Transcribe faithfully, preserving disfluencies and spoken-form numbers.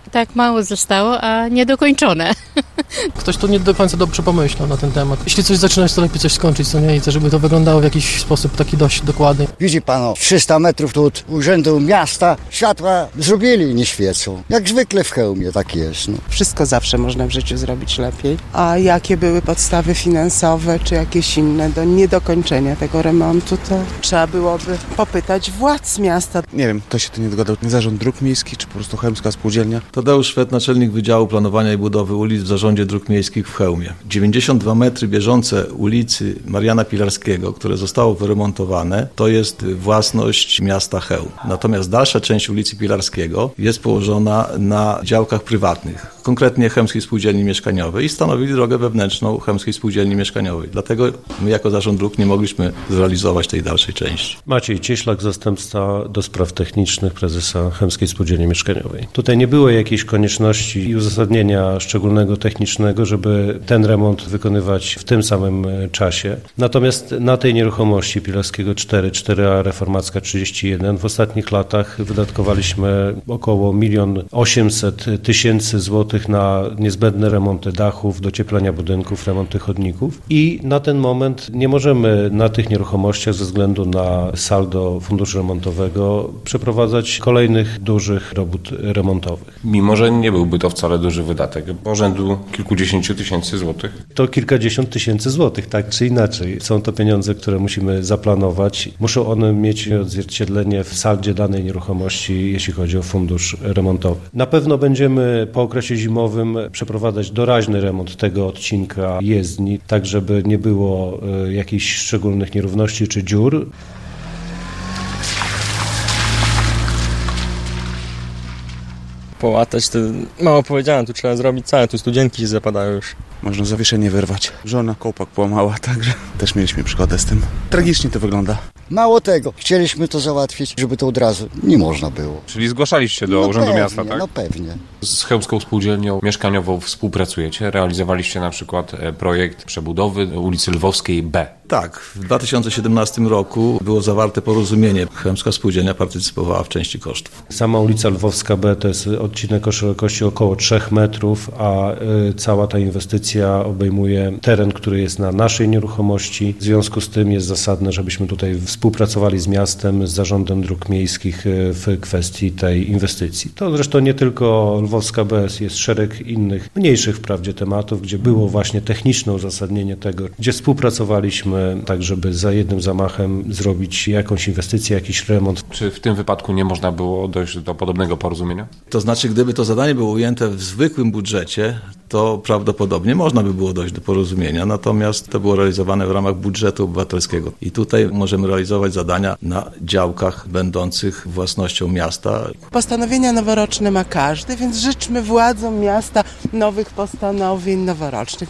Tak mało zostało, a niedokończone. Ktoś tu nie do końca dobrze pomyślał na ten temat. Jeśli coś zaczynać, to lepiej coś skończyć, co nie? I żeby to wyglądało w jakiś sposób taki dość dokładny. Widzi pan, o, trzysta metrów tu od urzędu miasta, światła zrobili, nie świecą. Jak zwykle w Chełmie tak jest. No. Wszystko zawsze można w życiu zrobić lepiej. A jakie były podstawy finansowe, czy jakieś inne do niedokończenia tego remontu, to trzeba byłoby popytać władz miasta. Nie wiem, kto się tu nie dogadał, Zarząd Dróg Miejskich, czy po prostu Chełmska Spółdzielnia. Tadeusz Szwed, naczelnik Wydziału Planowania i Budowy Ulic w Zarządzie Dróg Miejskich w Chełmie. dziewięćdziesiąt dwa metry bieżące ulicy Mariana Pilarskiego, które zostało wyremontowane, to jest własność miasta Chełm. Natomiast dalsza część ulicy Pilarskiego jest położona na działkach prywatnych, konkretnie Chełmskiej Spółdzielni Mieszkaniowej i stanowi drogę wewnętrzną Chełmskiej Spółdzielni Mieszkaniowej. Dlatego my jako Zarząd Dróg nie mogliśmy zrealizować tej dalszej części. Maciej Cieślak, zastępca do spraw technicznych prezesa Chełmskiej Spółdzielni Mieszkaniowej. Tutaj nie było jakiejś konieczności i uzasadnienia szczególnego technicznego, żeby ten remont wykonywać w tym samym czasie. Natomiast na tej nieruchomości Pilarskiego cztery, cztery A Reformacka trzydzieści jeden w ostatnich latach wydatkowaliśmy około milion osiemset tysięcy złotych na niezbędne remonty dachów, docieplenia budynków, remonty chodników i na ten moment nie możemy na tych nieruchomościach ze względu na saldo funduszu remontowego przeprowadzać kolejnych dużych robót remontowych. Mimo że nie byłby to wcale duży wydatek, bo rzędu kilkudziesięciu tysięcy złotych. To kilkadziesiąt tysięcy złotych, tak czy inaczej. Są to pieniądze, które musimy zaplanować. Muszą one mieć odzwierciedlenie w saldzie danej nieruchomości, jeśli chodzi o fundusz remontowy. Na pewno będziemy po okresie zimowym przeprowadzać doraźny remont tego odcinka jezdni, tak żeby nie było y, jakichś szczególnych nierówności czy dziur. Połatać to mało powiedziane, tu trzeba zrobić całe, tu studzienki się zapadają już. Można zawieszenie wyrwać. Żona kołpak połamała, także też mieliśmy przygodę z tym. Tragicznie to wygląda. Mało tego, chcieliśmy to załatwić, żeby to od razu nie można było. Czyli zgłaszaliście do no Urzędu pewnie, Miasta, tak? No pewnie. Z Chełmską Spółdzielnią Mieszkaniową współpracujecie. Realizowaliście na przykład projekt przebudowy ulicy Lwowskiej B. Tak, w dwa tysiące siedemnastym roku było zawarte porozumienie. Chełmska Spółdzielnia partycypowała w części kosztów. Sama ulica Lwowska B to jest odcinek o szerokości około trzech metrów, a y, cała ta inwestycja obejmuje teren, który jest na naszej nieruchomości. W związku z tym jest zasadne, żebyśmy tutaj współpracowali z miastem, z Zarządem Dróg Miejskich w kwestii tej inwestycji. To zresztą nie tylko Lwowska B, jest szereg innych, mniejszych wprawdzie tematów, gdzie było właśnie techniczne uzasadnienie tego, gdzie współpracowaliśmy tak, żeby za jednym zamachem zrobić jakąś inwestycję, jakiś remont. Czy w tym wypadku nie można było dojść do podobnego porozumienia? To znaczy, gdyby to zadanie było ujęte w zwykłym budżecie, to prawdopodobnie można by było dojść do porozumienia, natomiast to było realizowane w ramach budżetu obywatelskiego. I tutaj możemy realizować zadania na działkach będących własnością miasta. Postanowienia noworoczne ma każdy, więc życzmy władzom miasta nowych postanowień noworocznych.